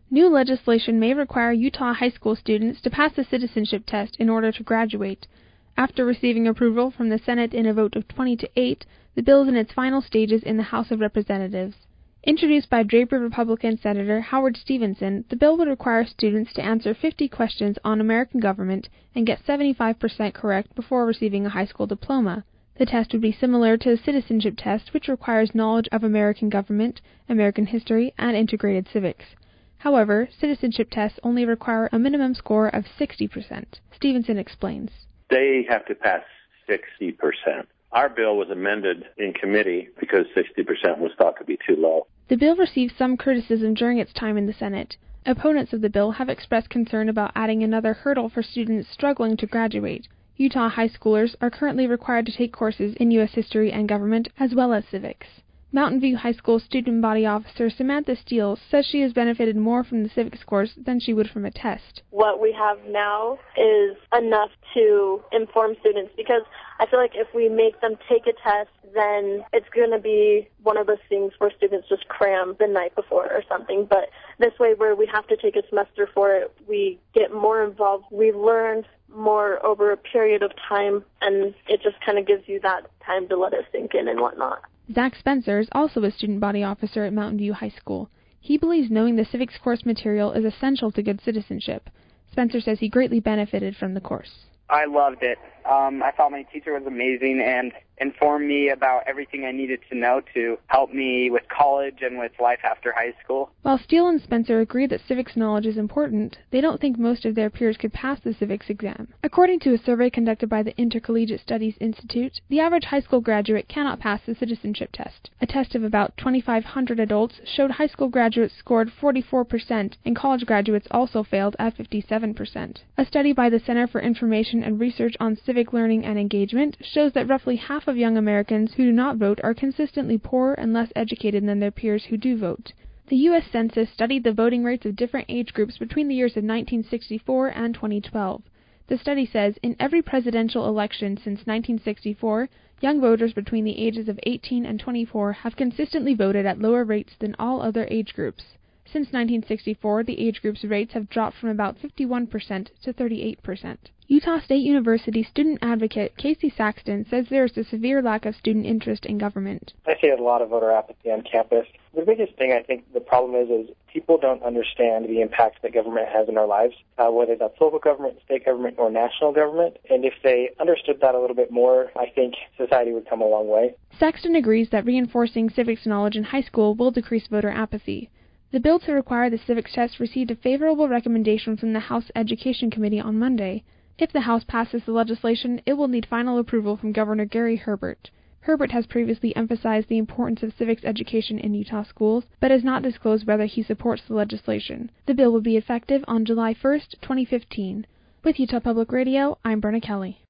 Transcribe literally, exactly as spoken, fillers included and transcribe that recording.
New legislation may require Utah high school students to pass the citizenship test in order to graduate. After receiving approval from the Senate in a vote of twenty to eight, the bill is in its final stages in the House of Representatives. Introduced by Draper Republican Senator Howard Stevenson, the bill would require students to answer fifty questions on American government and get seventy-five percent correct before receiving a high school diploma. The test would be similar to the citizenship test, which requires knowledge of American government, American history, and integrated civics. However, citizenship tests only require a minimum score of sixty percent. Stevenson explains. They have to pass sixty percent. Our bill was amended in committee because sixty percent was thought to be too low. The bill received some criticism during its time in the Senate. Opponents of the bill have expressed concern about adding another hurdle for students struggling to graduate. Utah high schoolers are currently required to take courses in U S history and government, as well as civics. Mountain View High School Student Body Officer Samantha Steele says she has benefited more from the civics course than she would from a test. What we have now is enough to inform students, because I feel like if we make them take a test, then it's going to be one of those things where students just cram the night before or something. But this way, where we have to take a semester for it, we get more involved. We learn more over a period of time, and it just kind of gives you that time to let it sink in and whatnot. Zach Spencer is also a student body officer at Mountain View High School. He believes knowing the civics course material is essential to good citizenship. Spencer says he greatly benefited from the course. I loved it. Um, I thought my teacher was amazing and informed me about everything I needed to know to help me with college and with life after high school. While Steele and Spencer agree that civics knowledge is important, they don't think most of their peers could pass the civics exam. According to a survey conducted by the Intercollegiate Studies Institute, the average high school graduate cannot pass the citizenship test. A test of about twenty-five hundred adults showed high school graduates scored forty-four percent, and college graduates also failed at fifty-seven percent. A study by the Center for Information and Research on Civic Learning and Engagement shows that roughly half of young Americans who do not vote are consistently poorer and less educated than their peers who do vote. The U S Census studied the voting rates of different age groups between the years of nineteen sixty-four and twenty twelve. The study says in every presidential election since nineteen sixty-four, young voters between the ages of eighteen and twenty-four have consistently voted at lower rates than all other age groups. Since nineteen sixty-four, the age group's rates have dropped from about fifty-one percent to thirty-eight percent. Utah State University student advocate Casey Saxton says there is a severe lack of student interest in government. I see a lot of voter apathy on campus. The biggest thing I think the problem is is people don't understand the impact that government has in our lives, uh, whether that's local government, state government, or national government. And if they understood that a little bit more, I think society would come a long way. Saxton agrees that reinforcing civics knowledge in high school will decrease voter apathy. The bill to require the civics test received a favorable recommendation from the House Education Committee on Monday. If the House passes the legislation, it will need final approval from Governor Gary Herbert. Herbert has previously emphasized the importance of civics education in Utah schools, but has not disclosed whether he supports the legislation. The bill will be effective on July first, twenty fifteen. With Utah Public Radio, I'm Brenna Kelly.